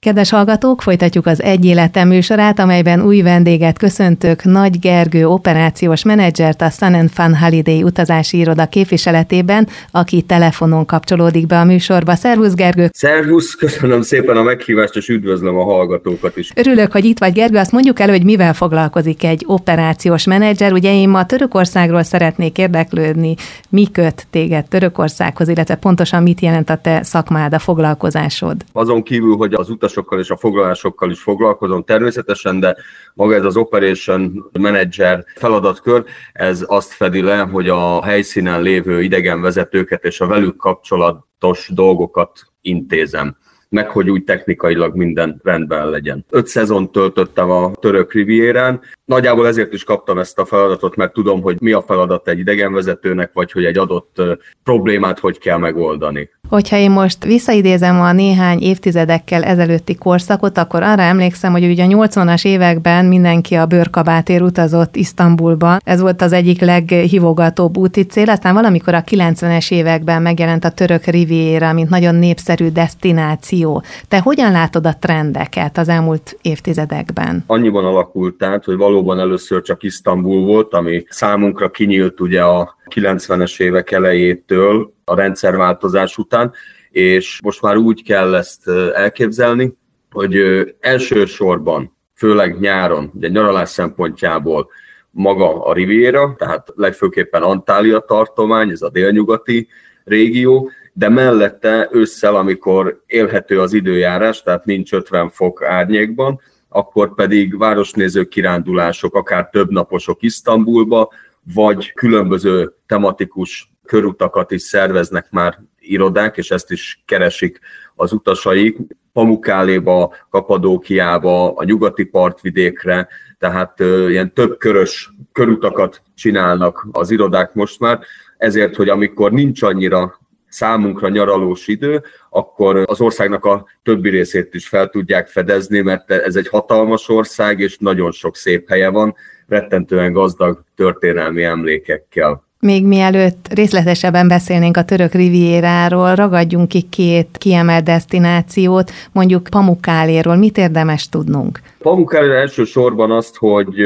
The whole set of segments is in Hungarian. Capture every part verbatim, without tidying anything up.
Kedves hallgatók, folytatjuk az Egy Életem műsorát, amelyben új vendéget köszöntök, Nagy Gergő operációs menedzsert, a Sun and Fun Holiday utazási iroda képviseletében, aki telefonon kapcsolódik be a műsorba. Szervusz, Gergő! Szervusz, köszönöm szépen a meghívást, és üdvözlöm a hallgatókat is. Örülök, hogy itt vagy, Gergő. Azt mondjuk el, hogy mivel foglalkozik egy operációs menedzser. Ugye én ma Törökországról szeretnék érdeklődni, mi köt téged Törökországhoz, illetve pontosan mit jelent a te szakmád, a foglalkozásod? Azon kívül, hogy az utasokkal és a foglalásokkal is foglalkozom természetesen, de maga ez az Operation Manager feladatkör, ez azt fedi le, hogy a helyszínen lévő idegenvezetőket és a velük kapcsolatos dolgokat intézem, meg hogy úgy technikailag minden rendben legyen. Öt szezon töltöttem a török rivierán, nagyjából ezért is kaptam ezt a feladatot, mert tudom, hogy mi a feladat egy idegenvezetőnek, vagy hogy egy adott problémát hogy kell megoldani. Hogyha én most visszaidézem a néhány évtizedekkel ezelőtti korszakot, akkor arra emlékszem, hogy ugye a nyolcvanas években mindenki a bőrkabátért utazott Isztambulba. Ez volt az egyik leghívogatóbb úti cél, aztán valamikor a kilencvenes években megjelent a török riviera, mint nagyon népszerű desztináció. Te hogyan látod a trendeket az elmúlt évtizedekben? Annyiban alakult át, hogy valóban először csak Isztambul volt, ami számunkra kinyílt ugye a kilencvenes évek elejétől, a rendszerváltozás után, és most már úgy kell ezt elképzelni, hogy elsősorban, főleg nyáron, ugye nyaralás szempontjából maga a Riviera, tehát legfőképpen Antalya tartomány, ez a délnyugati régió, de mellette ősszel, amikor élhető az időjárás, tehát nincs ötven fok árnyékban, akkor pedig városnéző kirándulások, akár többnaposok Isztambulba, vagy különböző tematikus körutakat is szerveznek már irodák, és ezt is keresik az utasaik. Pamukáléba, Kapadókiába, a nyugati partvidékre, tehát ö, ilyen több körös körutakat csinálnak az irodák most már, ezért, hogy amikor nincs annyira számunkra nyaralós idő, akkor az országnak a többi részét is fel tudják fedezni, mert ez egy hatalmas ország, és nagyon sok szép helye van, rettentően gazdag történelmi emlékekkel. Még mielőtt részletesebben beszélnénk a török rivieráról, ragadjunk ki két kiemelt desztinációt, mondjuk Pamukáléről. Mit érdemes tudnunk? Pamukáléről elsősorban azt, hogy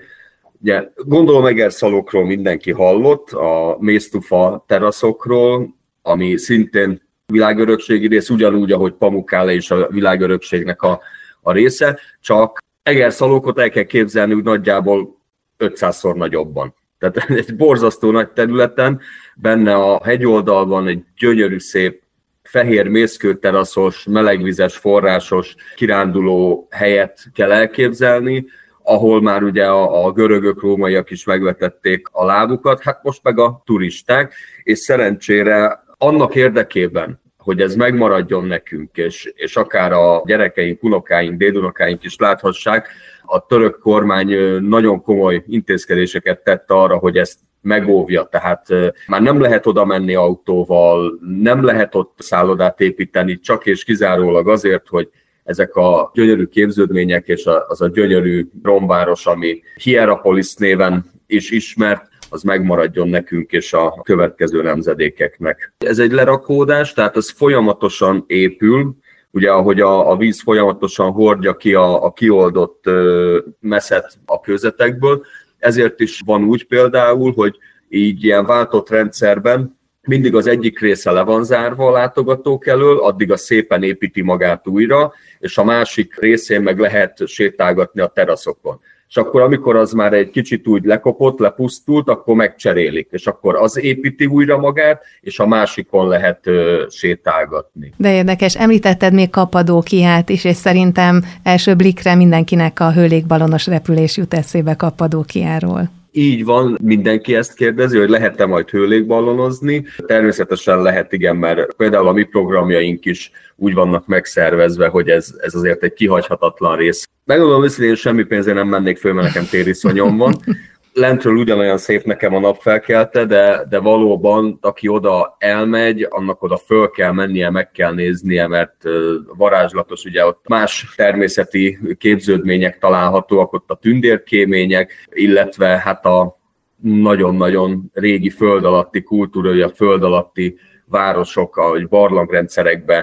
ugye, gondolom Egerszalokról mindenki hallott, a Méztufa teraszokról, ami szintén világörökségi rész, ugyanúgy, ahogy Pamukkale is a világörökségnek a, a része, csak Egerszalokot el kell képzelni úgy nagyjából ötszázszor nagyobban. Tehát egy borzasztó nagy területen, benne a hegyoldalban egy gyönyörű szép fehér mészkőteraszos, melegvizes, forrásos kiránduló helyet kell elképzelni, ahol már ugye a, a görögök, rómaiak is megvetették a lábukat, hát most meg a turisták, és szerencsére annak érdekében, hogy ez megmaradjon nekünk, és, és akár a gyerekeink, unokáink, dédunokáink is láthassák, a török kormány nagyon komoly intézkedéseket tett arra, hogy ezt megóvja, tehát már nem lehet oda menni autóval, nem lehet ott szállodát építeni, csak és kizárólag azért, hogy ezek a gyönyörű képződmények és az a gyönyörű romváros, ami Hierapolis néven is ismert, az megmaradjon nekünk és a következő nemzedékeknek. Ez egy lerakódás, tehát ez folyamatosan épül, ugye ahogy a, a víz folyamatosan hordja ki a, a kioldott ö, meszet a kőzetekből, ezért is van úgy például, hogy így ilyen váltott rendszerben mindig az egyik része le van zárva a látogatók elől, addig a szépen építi magát újra, és a másik részén meg lehet sétálgatni a teraszokon. És akkor, amikor az már egy kicsit úgy lekopott, lepusztult, akkor megcserélik, és akkor az építi újra magát, és a másikon lehet ö, sétálgatni. De érdekes, említetted még Kapadókiát is, és szerintem első blikre mindenkinek a hőlégbalonos repülés jut eszébe Kapadókiáról. Így van, mindenki ezt kérdezi, hogy lehet-e majd hőlégballonozni. Természetesen lehet, igen, mert például a mi programjaink is úgy vannak megszervezve, hogy ez, ez azért egy kihagyhatatlan rész. Megmondom őszintén, én semmi pénzért nem mennék föl, mert nekem tériszonyom van. Lentről ugyanolyan szép nekem a napfelkelte, de, de valóban, aki oda elmegy, annak oda föl kell mennie, meg kell néznie, mert varázslatos, ugye ott más természeti képződmények találhatóak, ott a tündérkémények, illetve hát a nagyon-nagyon régi föld alatti kultúra, a föld alatti városok, ahogy barlangrendszerekbe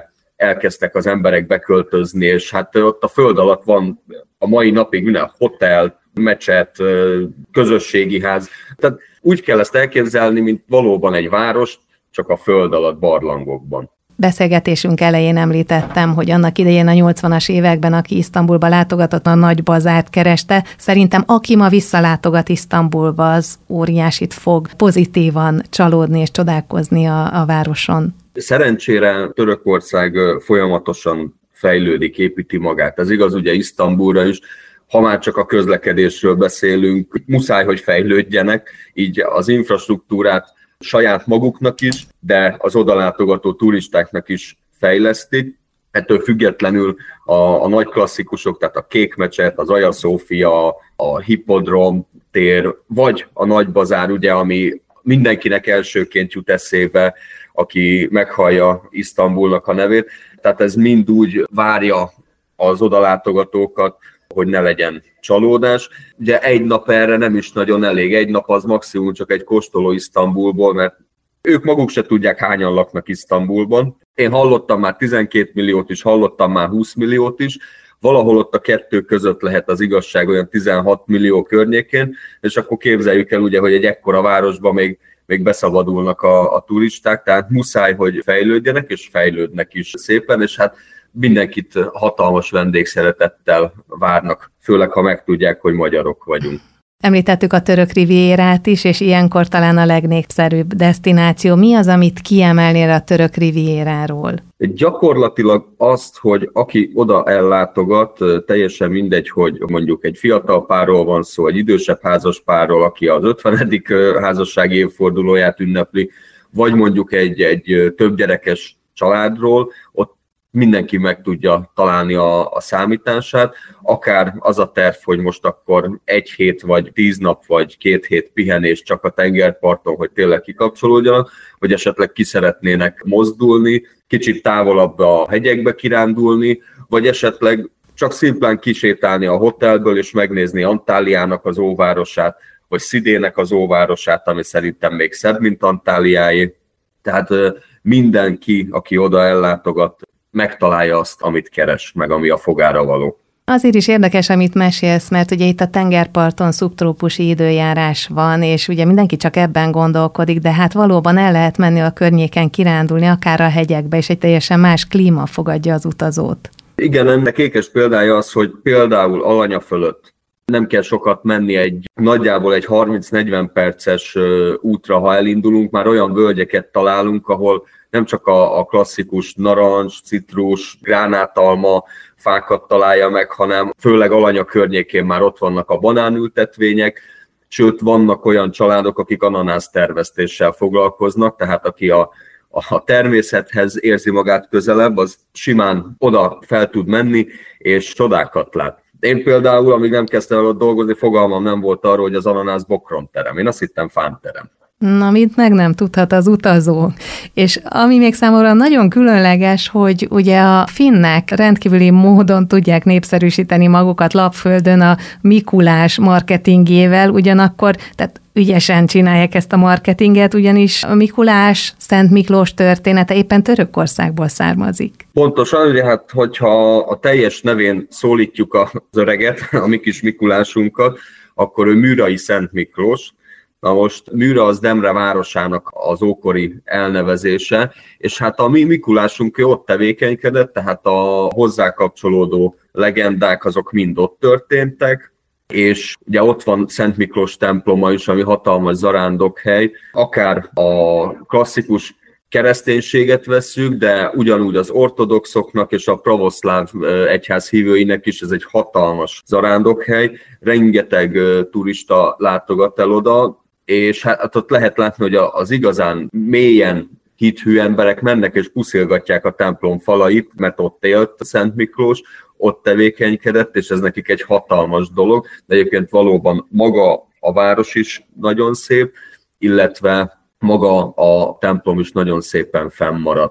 elkezdtek az emberek beköltözni, és hát ott a föld alatt van a mai napig minden hotel, mecset, közösségi ház. Tehát úgy kell ezt elképzelni, mint valóban egy város, csak a föld alatt barlangokban. Beszélgetésünk elején említettem, hogy annak idején a nyolcvanas években, aki Isztambulba látogatott, a nagy bazárt kereste. Szerintem aki ma visszalátogat Isztambulba, az óriásit fog pozitívan csalódni és csodálkozni a, a városon. Szerencsére Törökország folyamatosan fejlődik, építi magát. Ez igaz ugye Isztambulra is. Ha már csak a közlekedésről beszélünk, muszáj, hogy fejlődjenek, így az infrastruktúrát saját maguknak is, de az odalátogató turistáknak is fejlesztik. Ettől függetlenül a, a nagy klasszikusok, tehát a Kék mecset, az Aja Szófia, a Hippodrom tér, vagy a Nagy Bazár, ugye, ami mindenkinek elsőként jut eszébe, aki meghallja Isztambulnak a nevét. Tehát ez mind úgy várja az odalátogatókat, hogy ne legyen csalódás. Ugye egy nap erre nem is nagyon elég, egy nap az maximum csak egy kóstoló Isztambulból, mert ők maguk se tudják, hányan laknak Isztambulban. Én hallottam már tizenkét milliót is, hallottam már húsz milliót is, valahol ott a kettő között lehet az igazság, olyan tizenhat millió környékén, és akkor képzeljük el ugye, hogy egy ekkora városban még, még beszabadulnak a, a turisták, tehát muszáj, hogy fejlődjenek, és fejlődnek is szépen, és hát mindenkit hatalmas vendégszeretettel várnak, főleg ha megtudják, hogy magyarok vagyunk. Említettük a török rivierát is, és ilyenkor talán a legnépszerűbb desztináció. Mi az, amit kiemelnél a török rivieráról? Gyakorlatilag azt, hogy aki oda ellátogat, teljesen mindegy, hogy mondjuk egy fiatal párról van szó, egy idősebb házas párról, aki az ötvenedik házassági évfordulóját ünnepli, vagy mondjuk egy, egy többgyerekes családról, ott mindenki meg tudja találni a, a számítását, akár az a terv, hogy most akkor egy hét, vagy tíz nap, vagy két hét pihenés csak a tengerparton, hogy tényleg kikapcsolódjanak, vagy esetleg ki szeretnének mozdulni, kicsit távolabb a hegyekbe kirándulni, vagy esetleg csak szimplán kisétálni a hotelből, és megnézni Antáliának az óvárosát, vagy Szidének az óvárosát, ami szerintem még szebb, mint Antáliáé. Tehát mindenki, aki oda ellátogat, megtalálja azt, amit keres, meg ami a fogára való. Azért is érdekes, amit mesélsz, mert ugye itt a tengerparton szubtrópusi időjárás van, és ugye mindenki csak ebben gondolkodik, de hát valóban el lehet menni a környéken kirándulni, akár a hegyekbe, és egy teljesen más klíma fogadja az utazót. Igen, ennek ékes példája az, hogy például Alanya fölött nem kell sokat menni, egy nagyjából egy harminc-negyven perces útra, ha elindulunk, már olyan völgyeket találunk, ahol nem csak a, a klasszikus narancs, citrus, gránátalma fákat találja meg, hanem főleg Alanya környékén már ott vannak a banánültetvények, sőt vannak olyan családok, akik ananász termesztéssel foglalkoznak, tehát aki a, a természethez érzi magát közelebb, az simán oda fel tud menni, és csodákat lát. Én például, amíg nem kezdtem el ott dolgozni, fogalmam nem volt arról, hogy az ananász bokromterem. Én azt hittem fánterem. Na, mit meg nem tudhat az utazó. És ami még számomra nagyon különleges, hogy ugye a finnek rendkívüli módon tudják népszerűsíteni magukat lapföldön a Mikulás marketingével, ugyanakkor, tehát ügyesen csinálják ezt a marketinget, ugyanis a Mikulás, Szent Miklós története éppen Törökországból származik. Pontosan, ugye hát, hogyha a teljes nevén szólítjuk az öreget, a mi kis Mikulásunkat, akkor ő Műrai Szent Miklós. Na most Műra az Demre városának az ókori elnevezése, és hát a mi Mikulásunk ő ott tevékenykedett, tehát a hozzá kapcsolódó legendák azok mind ott történtek, és ugye ott van Szent Miklós temploma is, ami hatalmas zarándokhely, akár a klasszikus kereszténységet vesszük, de ugyanúgy az ortodoxoknak és a pravoszláv egyház hívőinek is ez egy hatalmas zarándokhely, rengeteg turista látogat el oda, és hát ott lehet látni, hogy az igazán mélyen hithű emberek mennek és puszilgatják a templom falait, mert ott élt Szent Miklós, ott tevékenykedett, és ez nekik egy hatalmas dolog, de egyébként valóban maga a város is nagyon szép, illetve maga a templom is nagyon szépen fennmaradt.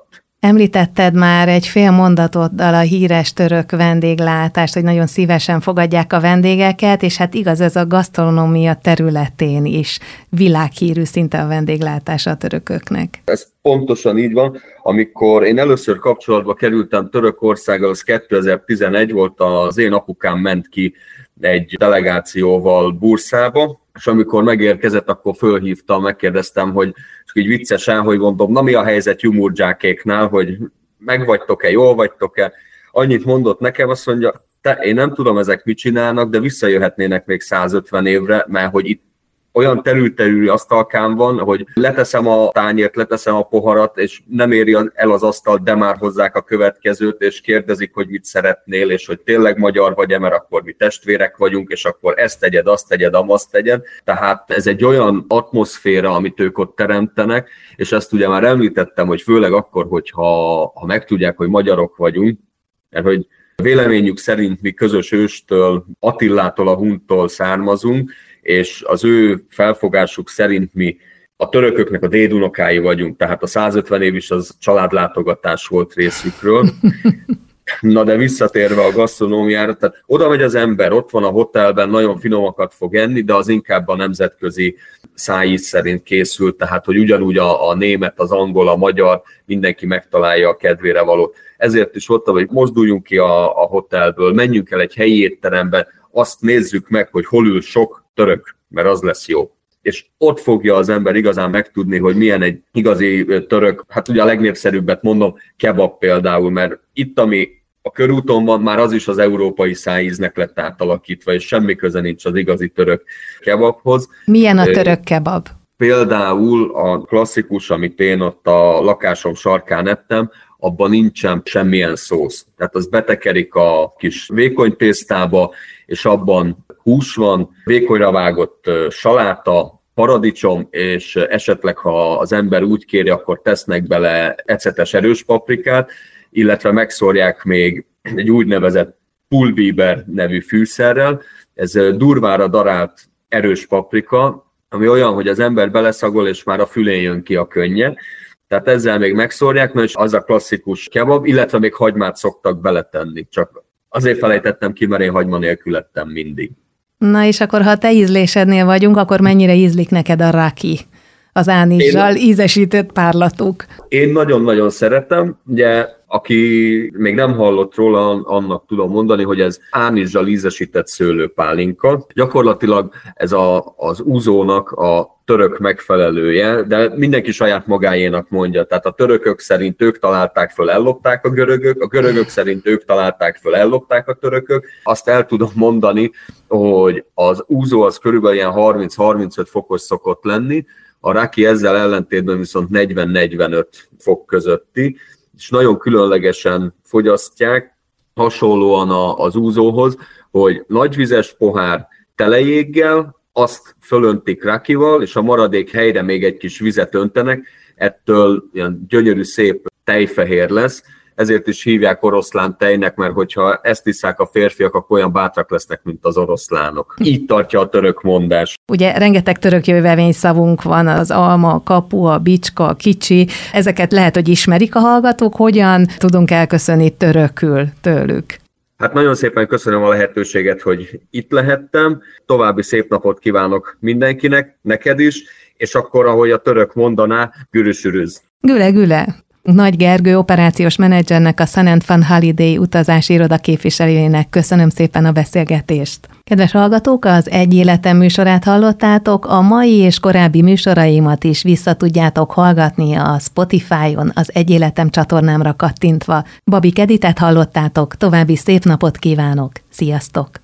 Említetted már egy fél mondatoddal a híres török vendéglátást, hogy nagyon szívesen fogadják a vendégeket, és hát igaz, ez a gasztronómia területén is világhírű szinte a vendéglátás a törököknek. Ez pontosan így van. Amikor én először kapcsolatba kerültem Törökországgal, az kétezer-tizenegy volt, az én apukám ment ki egy delegációval Burszába, és amikor megérkezett, akkor fölhívtam, megkérdeztem, hogy csak így viccesen, hogy mondom, na mi a helyzet Jumurdzsákéknál, hogy megvagytok-e, jól vagytok-e? Annyit mondott nekem, azt mondja, te, én nem tudom, ezek mit csinálnak, de visszajöhetnének még százötven évre, mert hogy itt olyan terül-terülű asztalkám van, hogy leteszem a tányért, leteszem a poharat, és nem éri el az asztalt, de már hozzák a következőt, és kérdezik, hogy mit szeretnél, és hogy tényleg magyar vagy-e, mert akkor mi testvérek vagyunk, és akkor ezt tegyed, azt tegyed, amazt tegyed. Tehát ez egy olyan atmoszféra, amit ők ott teremtenek, és ezt ugye már említettem, hogy főleg akkor, hogyha ha megtudják, hogy magyarok vagyunk, mert hogy véleményük szerint mi közös őstől, Attilától, a Huntól származunk, és az ő felfogásuk szerint mi a törököknek a dédunokái vagyunk, tehát a százötven év is az családlátogatás volt részükről. Na de visszatérve a gasztronómiára, tehát oda megy az ember, ott van a hotelben, nagyon finomakat fog enni, de az inkább a nemzetközi szájíz szerint készült, tehát hogy ugyanúgy a, a német, az angol, a magyar, mindenki megtalálja a kedvére valót. Ezért is ott, hogy mozduljunk ki a, a hotelből, menjünk el egy helyi étterembe, azt nézzük meg, hogy hol ül sok török, mert az lesz jó. És ott fogja az ember igazán megtudni, hogy milyen egy igazi török, hát ugye a legnépszerűbbet mondom, kebab például, mert itt, ami a körúton van, már az is az európai szájíznek lett átalakítva, és semmi köze nincs az igazi török kebabhoz. Milyen a török kebab? Például a klasszikus, amit én ott a lakásom sarkán ettem, abban nincsen semmilyen szósz. Tehát az betekerik a kis vékony tésztába, és abban hús van, vékonyra vágott saláta, paradicsom, és esetleg, ha az ember úgy kéri, akkor tesznek bele ecetes erős paprikát, illetve megszórják még egy úgynevezett pulbiber nevű fűszerrel. Ez durvára darált erős paprika, ami olyan, hogy az ember beleszagol, és már a fülén jön ki a könnye. Tehát ezzel még megszórják, és az a klasszikus kebab, illetve még hagymát szoktak beletenni. Csak azért felejtettem ki, mert én hagyma nélkül ettem mindig. Na és akkor, ha te ízlésednél vagyunk, akkor mennyire ízlik neked a raki, az ánizsal én... ízesített párlatuk? Én nagyon-nagyon szeretem. Ugye, aki még nem hallott róla, annak tudom mondani, hogy ez ánizsal ízesített szőlőpálinka. Gyakorlatilag ez a, az úzónak a török megfelelője, de mindenki saját magáénak mondja. Tehát a törökök szerint ők találták föl, ellopták a görögök, a görögök szerint ők találták föl, ellopták a törökök. Azt el tudom mondani, hogy az úzó az körülbelül ilyen harminc-harmincöt fokos szokott lenni, a raki ezzel ellentétben viszont negyven-negyvenöt fok közötti, és nagyon különlegesen fogyasztják, hasonlóan az úzóhoz, hogy nagyvizes pohár telejéggel, azt fölöntik rakival, és a maradék helyre még egy kis vizet öntenek, ettől ilyen gyönyörű, szép tejfehér lesz, ezért is hívják oroszlán tejnek, mert hogyha ezt isszák a férfiak, akkor olyan bátrak lesznek, mint az oroszlánok. Így tartja a török mondás. Ugye rengeteg török jövevény-szavunk van, az alma, a kapu, a bicska, a kicsi. Ezeket lehet, hogy ismerik a hallgatók. Hogyan tudunk elköszönni törökül tőlük? Hát nagyon szépen köszönöm a lehetőséget, hogy itt lehettem. További szép napot kívánok mindenkinek, neked is, és akkor, ahogy a török mondaná, gürüsürüz. Güle, güle. Nagy Gergő operációs menedzsernek, a Sun and Fun Holiday utazási iroda képviselőjének köszönöm szépen a beszélgetést. Kedves hallgatók, az Egy Életem műsorát hallottátok, a mai és korábbi műsoraimat is vissza tudjátok hallgatni a Spotify-on, az Egy Életem csatornámra kattintva. Babik Editet hallottátok, további szép napot kívánok, sziasztok!